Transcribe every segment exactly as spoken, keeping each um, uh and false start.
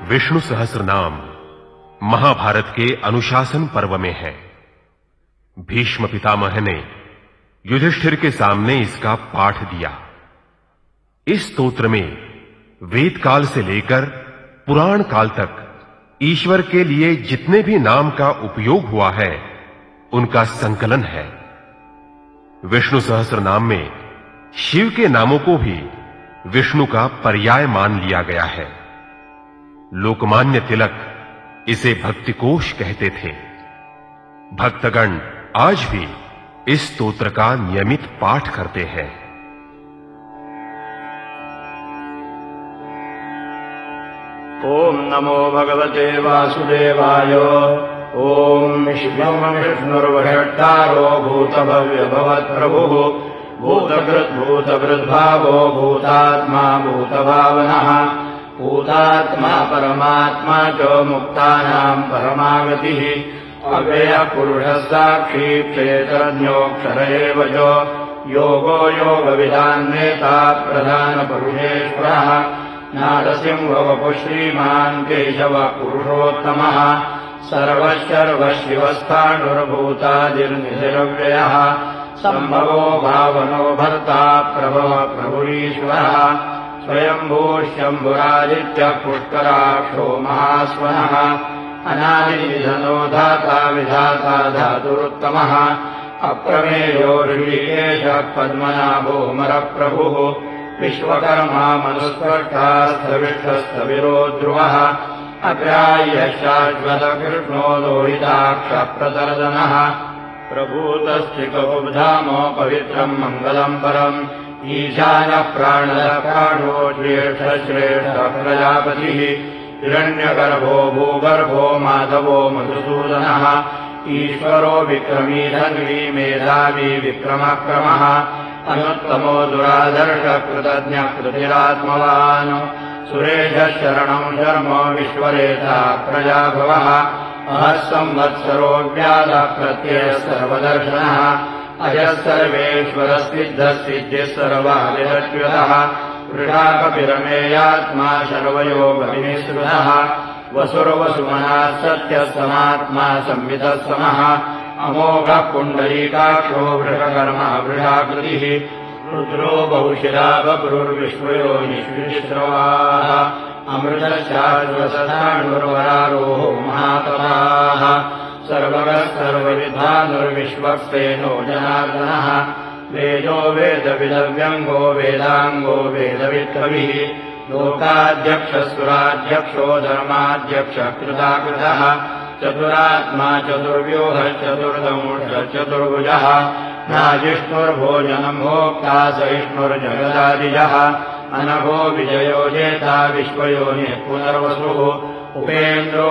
विष्णु सहस्र नाम महाभारत के अनुशासन पर्व में है। भीष्म पितामह ने युधिष्ठिर के सामने इसका पाठ दिया। इस स्तोत्र में वेद काल से लेकर पुराण काल तक ईश्वर के लिए जितने भी नाम का उपयोग हुआ है उनका संकलन है। विष्णु सहस्र नाम में शिव के नामों को भी विष्णु का पर्याय मान लिया गया है। लोकमान्य तिलक इसे भक्तिकोश कहते थे। भक्तगण आज भी इस स्तोत्र का नियमित पाठ करते हैं। ओम नमो भगवते वासुदेवाय। ओम शिवं विष्णुर्वषट्कारो भूतभव्य भवत्प्रभुः भूतकृत् भूतभृद्भावो भूतात्मा भूतभावनः भूतात्मा परमात्मा च मुक्तानां परमागतिः अव्ययः पुरुषः साक्षी क्षेत्रज्ञोऽक्षर एव च योगो योगविदान्नेता प्रधानपुरुषेश्वरः नारसिंहो श्रीमान् केशवः पुरुषोत्तमः सर्वशर्वशिवस्थाणुर्भूतादिर्निधिरव्ययः सम्भवो भावनो भर्ता प्रभवः प्रभुरीश्वरः स्वयंभू शम्भुरादित्यः पुष्कराक्षो महास्वनः अनादिनिधनो धाता विधाता धातुरुत्तमः अप्रमेयो ऋषिकेशः पद्मनाभोऽमरप्रभुः विश्वकर्मा मनुस्पर्शास्थविष्ठस्थविरो ध्रुवः अग्राह्यः शाश्वतकृष्णो लोहिताक्षप्रतर्दनः प्रभूतस्त्रिकबुधामो पवित्रम् मङ्गलम् परम् ईशानः प्राणः प्राणो ज्येष्ठश्रेष्ठः प्रजापतिः हिरण्यगर्भो भूगर्भो माधवो मधुसूदनः ईश्वरो विक्रमी धन्वी मेधावी विक्रमक्रमः अनुत्तमो दुरादर्शः कृतज्ञः कृतिरात्मवान् सुरेशः शरणम् शर्मो विश्वरेता प्रजाभवः अहः संवत्सरो व्याधः प्रत्ययः सर्वदर्शनः अजः सर्वेश्वरः सिद्धः सिद्धिः सर्वाविरच्युतः वृषाकपिरमेयात्मा सर्वयोगविनिःसृतः वसुर्वसुमनः सत्यः समात्मा संवितः समः अमोघः पुण्डरीकाक्षो वृषकर्मा वृषाकृतिः रुद्रो बहुशिरा बभ्रुर्विश्वयोनिश्विश्रवाः अमृतश्चाश्वसधाणुर्वरारोहो महातपाः सर्वगः सर्वविद्वानुर्विश्वक्सेनो जनार्दनः वेदो वेदविदव्यङ्गो वेदाङ्गो वेदवित्कविः लोकाध्यक्षः धर्माध्यक्षः कृताकृतः चतुरात्मा चतुर्व्यूहः चतुर्दंशः चतुर्भुजः नाजिष्णुर्भोजनम् भोक्ता सहिष्णुर्जगदादिजः अनघो विजयो जेता विश्वयोनिः पुनर्वसुः उपेन्द्रो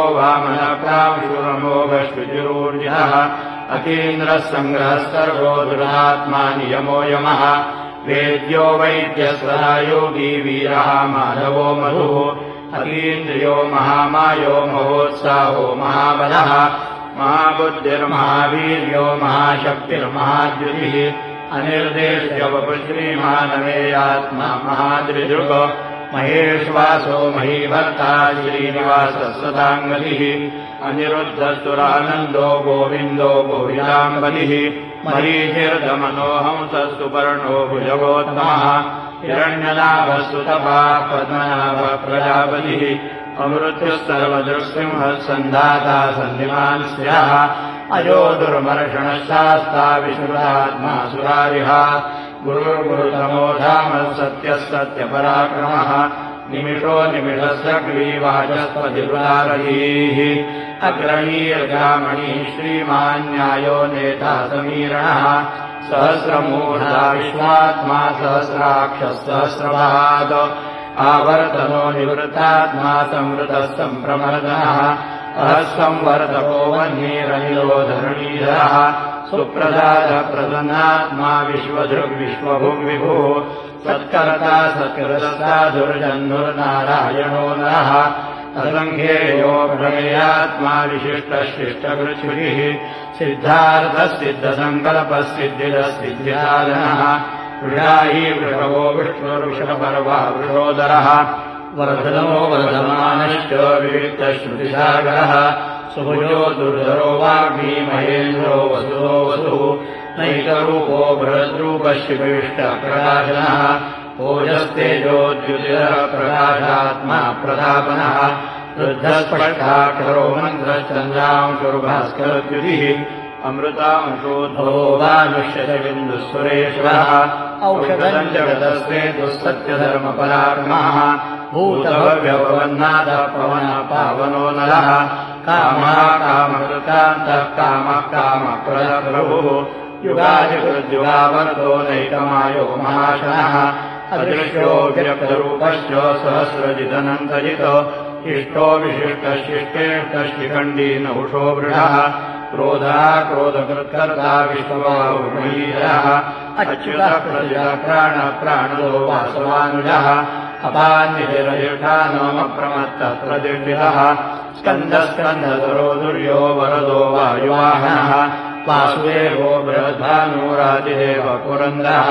वामनप्रांशुरमोघश्रुतिरूर्जिनः अतीन्द्रः सङ्ग्रहः सर्वो दुरात्मा नियमो यमः वेद्यो वैद्यः योगी वीरः माधवो मधुः अतीन्द्रियो महामायो महोत्साहो महाबलः महाबुद्धिर्महावीर्यो महाशक्तिर्महाद्युतिः अनिर्देश्य वपुश्रीमानवेयात्मा महाद्रिदृग महेश्वासो महीभर्ता श्रीनिवासः सदाङ्गतिः अनिरुद्धस्तुरानन्दो गोविन्दो गोविदाम्बलिः मरीचिर्दमनोहंसः सुपर्णो भुजगोत्तमः हिरण्यनाभः सुतपः पद्मनाभः प्रजापतिः अमृत्युः सर्वदृक्सिंहः सन्धाता सन्धिमान् स्याः अजो दुर्मर्षणः शास्ता विश्रुतात्मा सुरारिः गुरुर्गुरुतमो धामः सत्यः सत्यपराक्रमः निमिषो निमिषस्य ग्रीवाचस्पतिरुदारैः अग्रणीर्गामणिः श्रीमान् न्यायो नेता समीरणः सहस्रमूर्धा विश्वात्मा सहस्राक्षः सहस्रभात् आवर्तनो निवृत्तात्मा संवृतः सम्प्रमर्दनः अहः संवर्तको वह्निरनिलो धरणीधरः सुप्रसादः प्रसन्नात्मा विश्वधृग्विश्वभुग्विभुः सत्कर्ता सत्कृतसाधुर्जन्धुर्नारायणो नरः असङ्ख्येयो प्रमेयात्मा विशिष्टशिष्टकृच्छुरिः सिद्धार्थः सिद्धसङ्कल्पः सिद्धिदः सिद्धिसाधनः वृषाही वृषभो विष्णुर्विषपर्वः वृषोदरः वर्धनो वर्धमानश्च विविक्तश्रुतिसागरः सुभुजो दुर्धरो वाग्मी महेन्द्रो वसुरो वसुः नैकरूपो बृहद्रूपशिविष्टप्रकाशनः ओजस्तेजोद्युतिरः प्रकाशात्मा प्रतापनः वृद्धस्पष्टाक्षरो मन्त्रश्चन्द्रांशुर्भास्करद्युतिः अमृतांशोद्भो वानुष्यशबिन्दुस्वरेश्वरः औषधम् जगतस्ते दुःसत्यधर्मपराक्रमः भूतभव्यपवन्नादः पवनः पावनो नरः कामः कामकृतान्तः कामः कामप्रदप्रभुः युगादिकृद्युगावरतो नैकमायो महाशनः अदृश्यो व्यक्तरूपश्च सहस्रजितनन्तजितो इष्टो विशिष्टशिष्टेष्टशिखण्डी नहुषो वृषः क्रोधः क्रोधकृत्कर्ता विश्वबाहुर्महीरः अच्युतः प्रजः प्राणः प्राणदो वासवानुजः अपान्निधिरजिष्ठानमप्रमत्तः प्रतिष्ठितः स्कन्दस्कन्धधरो दुर्यो वरदो वायुवाहनः वासुदेवो बृहद्भानुरातिदेव पुरन्दरः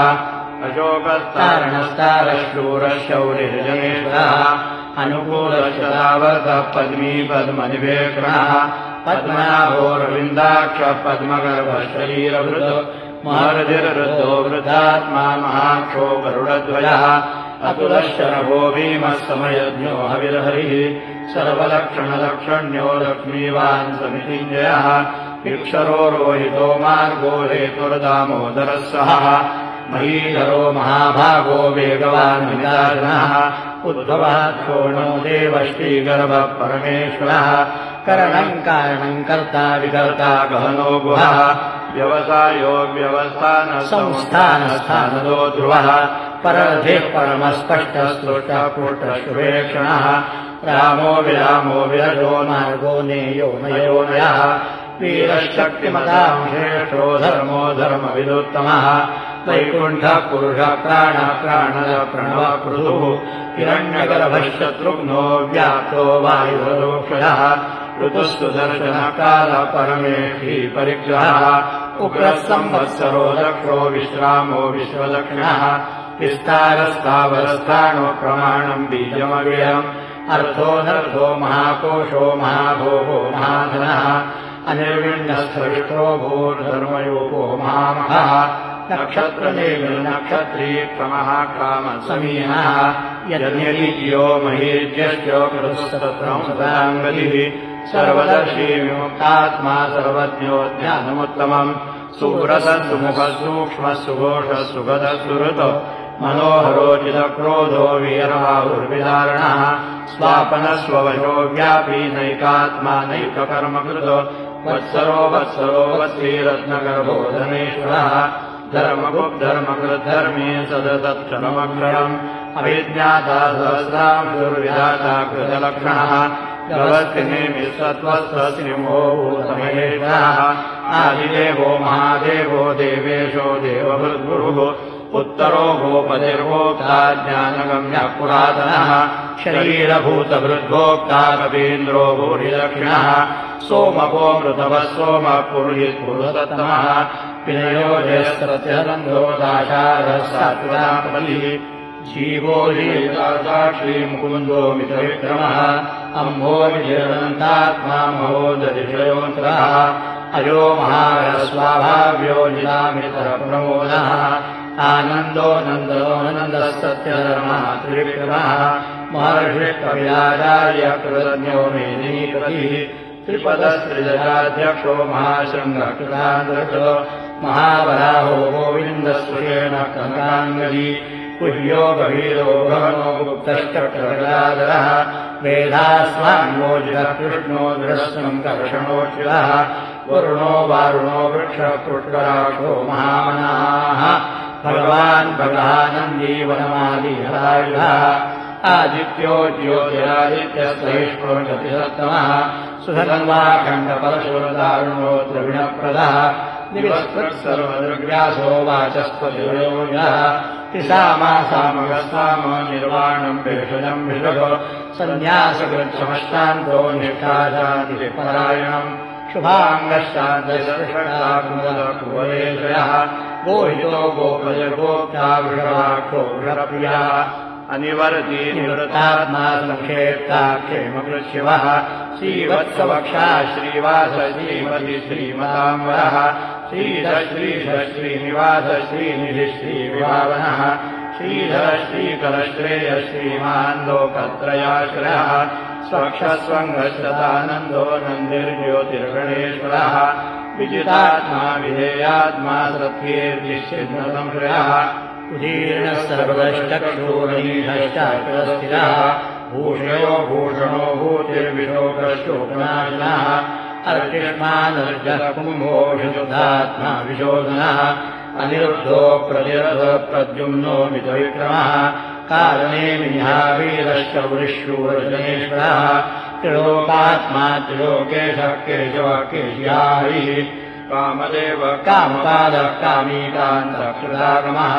अशोकस्तारणस्तारशूरः शौरिर्जनेश्वरः अनुकूलशतावर्तः पद्मी पद्मनिवेक्षणः पद्मनाभोरविन्दाक्षः पद्मगर्भः शरीरवृतो महर्षिर्वृद्धो वृद्धात्मा महाक्षो गरुडध्वजः अतुलश्चरभो भीमः समयज्ञो हविर्हरिः सर्वलक्षणलक्षण्यो लक्ष्मीवान् समितिञ्जयः इक्षरो रोहितो मार्गो हेतुर्दामोदरः सहः महीधरो महाभागो वेगवान् विदारणः उद्भवः क्षोणो देवश्रीगर्भः परमेश्वरः करणम् कारणम् कर्ता विकर्ता गहनो गुहः व्यवसायो व्यवस्थानः संस्थानस्थानदो ध्रुवः परधिः परमस्पष्टः स्पृष्टः पुष्टः शुभेक्षणः रामो विरामो विरजो मार्गो नेयो नयो नयः वीरशक्तिमताम् श्रेष्ठो धर्मो धर्मविदुत्तमः वैकुण्ठः पुरुषः प्राणः प्राणदः प्रणवः पृथुः हिरण्यगर्भः शत्रुघ्नो व्याप्तो वायुरोक्षयः ऋतुस्तु दर्शनकालः परमेष्ठी परिग्रहः उग्रः संवत्सरो दक्षो विश्रामो विश्वदक्षिणः विस्तारस्तावरस्थानो प्रमाणम् बीजमव्ययम् अर्थोऽनर्थो महाकोशो महाभोगो महाधनः अनिर्विण्णस्थविष्टो भूर्धर्मयोगो महामहः नक्षत्रनेमिर्नक्षत्री क्रमः कामसमीनः यज्ञलीज्यो महीज्यश्च कृतस्तत्रंसदाङ्गतिः सर्वदर्शी विमुक्तात्मा सर्वज्ञो ज्ञानमुत्तमम् सुव्रतः सुमुखः सूक्ष्मः सुघोषः सुगतः सुहृतो मनोहरोचितक्रोधो वीरबाहुर्विदारणः स्वापनः स्ववशो व्यापी नैकात्मा नैककर्मकृतो वत्सरो वत्सरो वत्सीरत्नगर्भो धनेश्वरः धर्मगुप्धर्मकृद्धर्मे सदतक्षणमग्रहम् अभिज्ञाता सहस्रांशुर्विधाता कृतलक्षणः गवस्तिनेमि सत्त्वस्थः सिंहो भूतमहेश्वरः आदिदेवो महादेवो देवेशो देवभृद्गुरुः उत्तरो गोपतिर्भोक्ता ज्ञानगम्यः पुरातनः शरीरभूतभृद्भोक्ता कवीन्द्रो भूरिदक्षिणः सोमपो मृतवः सोमः पुरुहित् पुरुषोत्तमः विनयो जयस्रत्यनन्दो दाशारः सात्विकापतिः जीवो लीलासाक्षी मुकुन्दो मितविक्रमः अम्भो विजयनन्तात्मा महोदधिशयोऽन्तरः अयो महारस्वाभाव्यो निलामितरप्रमोदः आनन्दो नन्दो नन्दः सत्यधर्मः त्रिविक्रमः महर्षिः कविराचार्य कृतज्ञो मेदिनीपतिः त्रिपदस्त्रिजयाध्यक्षो महाशृङ्गकृतान्तरकृतो महावराहो गोविन्दस्वरेण कनकाङ्गदी कुह्यो गभीरो गहनो गुप्तश्चक्रगदाधरः वेदास्वान्योजितः कृष्णो दृढस्वम् कर्षणोचितः वरुणो वारुणो वृक्षः पुष्कराक्षो महामनाः भगवान् भगवानन्दी वनमादिहरायुधः आदित्यो ज्योतिरादित्यस्तैष्णोगतिसत्तमः सुधन्वाखण्डपरशुरदारुणो द्रविणप्रदः दिवस्कृत्सर्वदृग्व्यासो वाचस्पतियोजः तिसामासामगस्ताम निर्वाणम् भेषजम् विषभो सन्न्यासकृच्छमश्चान्तो निष्ठाशान्तिपरायणम् शुभाङ्गश्चान्तशः गोहितो गोपजगोक्ता वृषभाक्षो वृषप्रियः अनिवर्ती निवृतात्मा संक्षेप्ता क्षेमकृष्यवः श्रीवत्सवक्षा श्रीवास श्रीमति श्रीमताम्बरः श्रीध श्रीध श्रीनिवास श्रीनिधि श्रीविभावनः श्रीधर श्रीकरश्रेय श्रीमान् लोकत्रयाश्रयः स्वक्षस्वङ्गश्चतानन्दो नन्दिर्ज्योतिर्गणेश्वरः विजितात्मा विधेयात्मा सत्कीर्तिश्चिन्नसंश्रयः उदीर्णः सर्वश्चक्षुर्निधश्चाकृतस्थिरः भूषयो भूषणो भूतिर्विशोकशोकनाशनः अर्चिष्मानर्जः कुम्भो विशुद्धात्मा विशोधनः अनिरुद्धो प्रतिरथ प्रद्युम्नो मितविक्रमः कारणे विनिहावीरश्च वृश्शूरजनेश्वरः त्रिलोकात्मा त्रिलोकेशः केशवः केशियाहरिः कामदेव कामपादः कामीकान्तः कृतागमः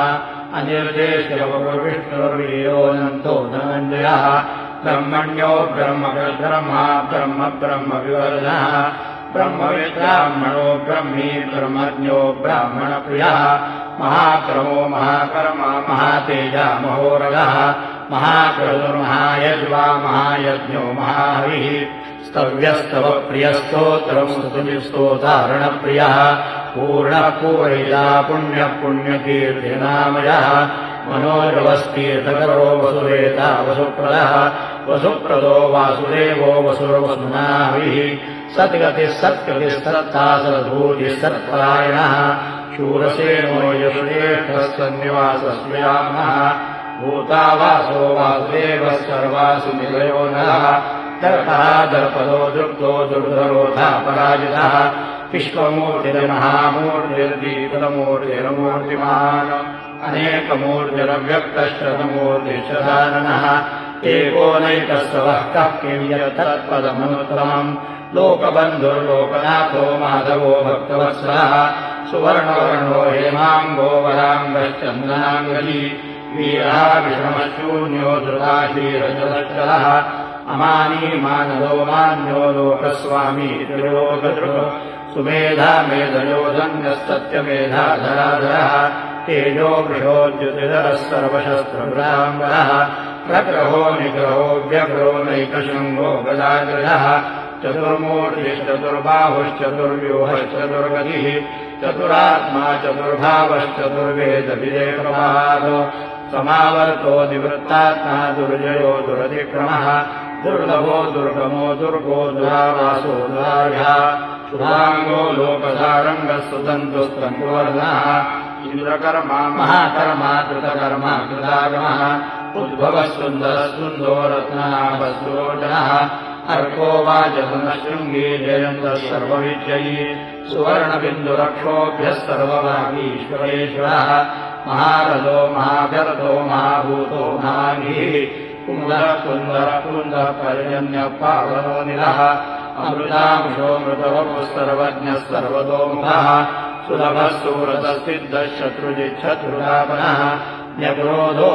अनिर्देशविष्णुर्वीरोऽनन्तो धनञ्जयः ब्रह्मण्यो ब्रह्मब्रह्मा ब्रह्म ब्रह्म विवर्धनः ब्रह्मविद्ब्राह्मणो ब्रह्मी ब्रह्मज्ञो ब्राह्मणप्रियः महाक्रमो महाकर्मा महातेजा महोरगः महाक्रतुर्महायज्वा महायज्ञो महाहविः स्तव्यस्तव प्रियस्तोत्रम् स्तुतिस्तोतारणप्रियः पूर्णः पूरयिता पुण्यः पुण्यकीर्तिनामयः मनोरवस्तीर्थकरो वसुरेता वसुप्रदः वसुप्रदो वासुदेवो वसुरवसुनाभिः सद्गतिः सत्कृतिः सत्ता सद्भूतिः सत्परायणः शूरसेनो यशुरेष्ठः सन्निवासस्मयामः भूतावासो वासुदेवः सर्वासु निलयो नः दर्पः दर्पदो दृप्तो दुर्धरोधा पराजितः विश्वमूर्तिर्महामूर्तिर्दीपदमूर्तिरमूर्तिमान् अनेकमूर्तिरव्यक्तश्रतमूर्तिश्चदाननः एकोनैकस्तवः कः किं यत्तत्पदमनुत्तमम् लोकबन्धुर्लोकनाथो माधवो भक्तवत्सलः सुवर्णवर्णो हेमाङ्गो वराङ्गश्चन्दनाङ्गली वीरः विषमशून्यो धृताशीरजलश्चलः अमानी मानदो मान्यो लोकस्वामी त्रिलोकदृक् सुमेधा मेधयो धन्यस्तत्यमेधाधराधरः तेजो वृषोद्युतिधरः सर्वशस्त्रभृताम्बरः प्रग्रहो निग्रहो व्यग्रो नैकशृङ्गो गदाग्रजः चतुर्मूर्तिश्चतुर्बाहुश्चतुर्व्यूहश्चतुर्गतिः चतुरात्मा चतुर्भावश्चतुर्वेदविदेकपाद समावर्तो निवृत्तात्मा दुर्जयो दुरतिक्रमः दुर्लभो दुर्गमो दुर्गो दुरावासो दुरार्यः शुभाङ्गो लोकसारङ्गः सुतन्तुस्तन्तुवर्धनः इन्द्रकर्मा महाकर्मा कृतकर्मा कृतागमः उद्भवः सुन्दरः सुन्दो रत्ननाभस्सुलोचनः अर्को वाजसनशृङ्गी जयन्तः सर्वविजयी सुवर्णबिन्दुरक्षोभ्यः सर्वभागीश्वरेश्वरः महारथो महाभरतो महाभूतो महागीः कुन्दः कुन्दः कुन्दः पर्जन्यः पावनो निलः अमृतांशो मृतवपुः सर्वज्ञः सर्वतोमुखः सुलभः सुव्रतः सिद्धः शत्रुजिच्छत्रुतापनः न्यक्रोधो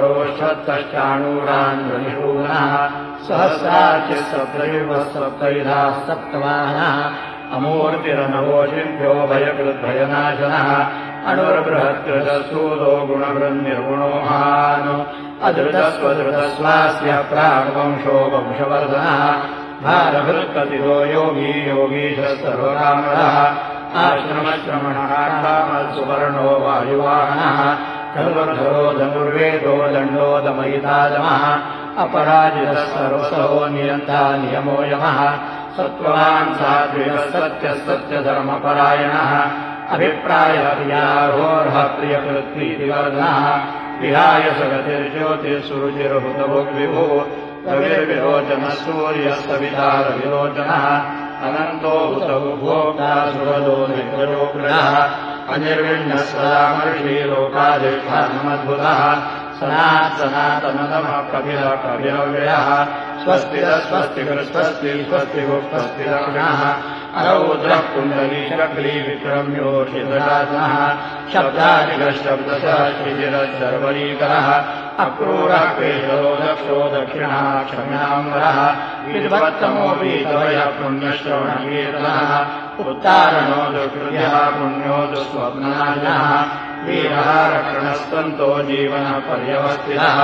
दुम्बरोश्चत्तश्चाणूरान्निषूदनः सहस्रार्चिः सप्तयुगः सप्तविधाः सप्तवाहनः अमूर्तिरनवोषिभ्यो भयकृद्भयनाशनः अणुर्बृहत्कृतसूदो गुणवृन्निर्गुणो महान् अधृतस्वधृतस्वास्य प्राग्वंशो वंशवर्धनः भारभृत्कथितो योगी योगीशः सर्वकामरः आश्रमश्रमणः सुवर्णो वायुवाहनः धनुर्धरो धनुर्वेदो दण्डो दमयितादमः अपराजितः सर्वसहो नियन्ता नियमो यमः सत्त्ववान् सात्विकः सत्यः सत्यधर्मपरायणः अभिप्रायः प्रियाहोर्हः प्रियकृत्प्रीतिवर्धनः विहाय सगतिर्ज्योतिर्सुरुचिर्हुतभुग्विभुः कविर्विलोचनः सूर्यः सवितारविलोचनः अनन्तो हुतभुभोक्ता सुहृदो निग्रहोग्रहः अनिर्विण्णः सदामर्षि लोकाधिष्ठानमद्भुतः सनात् सनातनतमः कपिलः कविरव्ययः स्वस्तिरः स्वस्तिकृस्वस्ति स्वस्तिगुप्तस्तिरक्षणः अरौद्रः कुण्डलीशक्ली विक्रम्योषितशासनः शब्दादिकः शब्दशः श्रीजिरश्शर्वरीकरः अक्रूरः केशरो दक्षो दक्षिणः क्षम्याम्बरः विद्वत्तमो वीतवयः पुण्यश्रवणकीर्तनः उत्तारणो दुष्कृत्यः पुण्यो दुःस्वप्ननाशनः वीरः रक्षणस्तन्तो जीवनः पर्यवस्थितः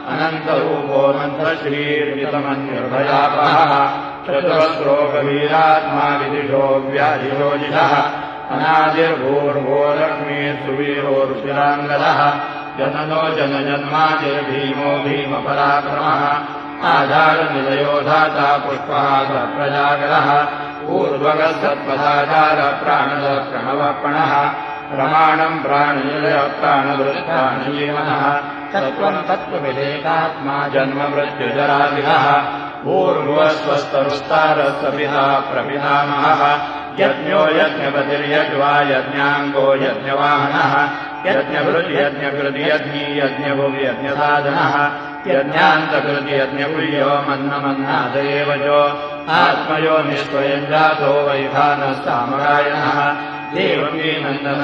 अनन्तरूपो मन्त्रश्रीर्वितमन्युर्भयापः चतुरस्रो गभीरात्मा विदिशो व्याधिरोजितः अनादिर्भूर्भो लक्ष्मीः सुवीरोरुचिराङ्गदः जननो जनजन्मादिर्भीमो भीमपराक्रमः आधारनिलयो धाता पुष्पः प्रजागरः ऊर्ध्वगः सत्पदाचार प्राणदः प्रणवप्रणः प्रमाणम् प्राणनिलय प्राणवृत्प्राणजीवनः तत्त्वम् तत्त्वविदेकात्मा जन्ममृत्युजरादिनः ऊर्ध्वस्वस्तरुस्तारस्सपिता प्रपितामहः यज्ञो यज्ञपतिर्यज्वा यज्ञाङ्गो यज्ञवाहनः यज्ञभृत् यज्ञकृति यज्ञी यज्ञभुवि यज्ञसाधनः यज्ञान्तकृति यज्ञपुर्यो मन्नमन्नादयेव च आत्मयो निष्वयम् जातो वैधानस्तामरायणः देवकी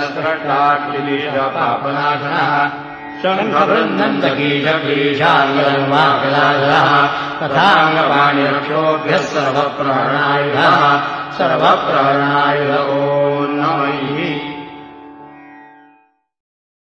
नन्दनस्रष्टाक्षिलीशपापनाशनः शङ्खबृन्दकीशक्लीशाङ्गलन्वाकलाशः तथाङ्गपाणिरक्षोभ्यः सर्वप्रहरणायुधः सर्वप्रहरणायुध ॐ नमः।